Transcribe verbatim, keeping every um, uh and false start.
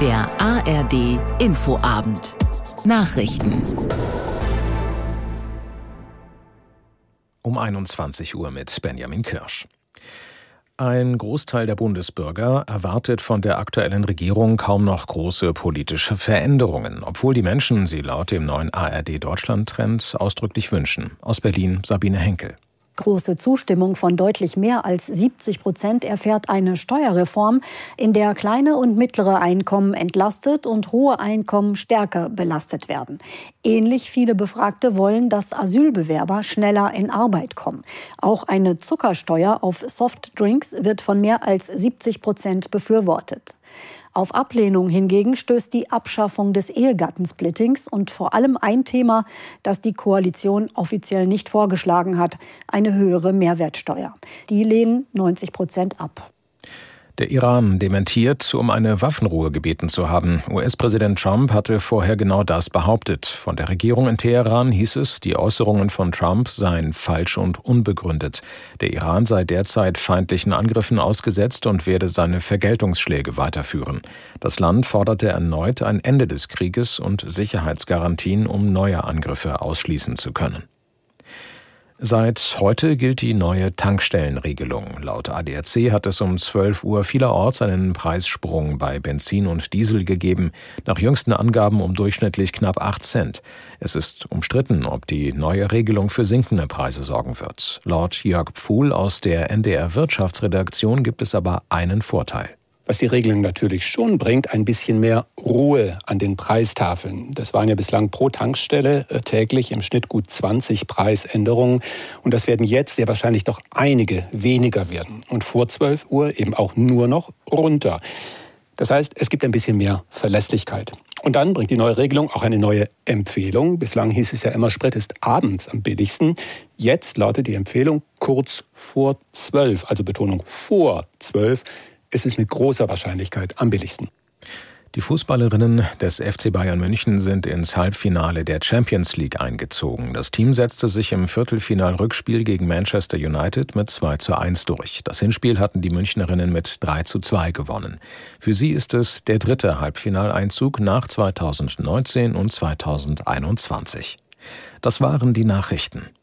Der A R D Infoabend. Nachrichten. Um einundzwanzig Uhr mit Benjamin Kirsch. Ein Großteil der Bundesbürger erwartet von der aktuellen Regierung kaum noch große politische Veränderungen, obwohl die Menschen sie laut dem neuen A R D-Deutschland-Trend ausdrücklich wünschen. Aus Berlin Sabine Henkel. Große Zustimmung von deutlich mehr als siebzig Prozent erfährt eine Steuerreform, in der kleine und mittlere Einkommen entlastet und hohe Einkommen stärker belastet werden. Ähnlich viele Befragte wollen, dass Asylbewerber schneller in Arbeit kommen. Auch eine Zuckersteuer auf Softdrinks wird von mehr als siebzig Prozent befürwortet. Auf Ablehnung hingegen stößt die Abschaffung des Ehegattensplittings und vor allem ein Thema, das die Koalition offiziell nicht vorgeschlagen hat: eine höhere Mehrwertsteuer. Die lehnen neunzig Prozent ab. Der Iran dementiert, um eine Waffenruhe gebeten zu haben. U S-Präsident Trump hatte vorher genau das behauptet. Von der Regierung in Teheran hieß es, die Äußerungen von Trump seien falsch und unbegründet. Der Iran sei derzeit feindlichen Angriffen ausgesetzt und werde seine Vergeltungsschläge weiterführen. Das Land forderte erneut ein Ende des Krieges und Sicherheitsgarantien, um neue Angriffe ausschließen zu können. Seit heute gilt die neue Tankstellenregelung. Laut A D A C hat es um zwölf Uhr vielerorts einen Preissprung bei Benzin und Diesel gegeben, nach jüngsten Angaben um durchschnittlich knapp acht Cent. Es ist umstritten, ob die neue Regelung für sinkende Preise sorgen wird. Laut Jörg Pfuhl aus der N D R Wirtschaftsredaktion gibt es aber einen Vorteil. Was die Regelung natürlich schon bringt, ein bisschen mehr Ruhe an den Preistafeln. Das waren ja bislang pro Tankstelle täglich im Schnitt gut zwanzig Preisänderungen. Und das werden jetzt sehr wahrscheinlich noch einige weniger werden. Und vor zwölf Uhr eben auch nur noch runter. Das heißt, es gibt ein bisschen mehr Verlässlichkeit. Und dann bringt die neue Regelung auch eine neue Empfehlung. Bislang hieß es ja immer, Sprit ist abends am billigsten. Jetzt lautet die Empfehlung kurz vor zwölf, also Betonung vor zwölf. Es ist mit großer Wahrscheinlichkeit am billigsten. Die Fußballerinnen des F C Bayern München sind ins Halbfinale der Champions League eingezogen. Das Team setzte sich im Viertelfinal-Rückspiel gegen Manchester United mit zwei zu eins durch. Das Hinspiel hatten die Münchnerinnen mit drei zu zwei gewonnen. Für sie ist es der dritte Halbfinaleinzug nach zweitausendneunzehn und zweitausendeinundzwanzig. Das waren die Nachrichten.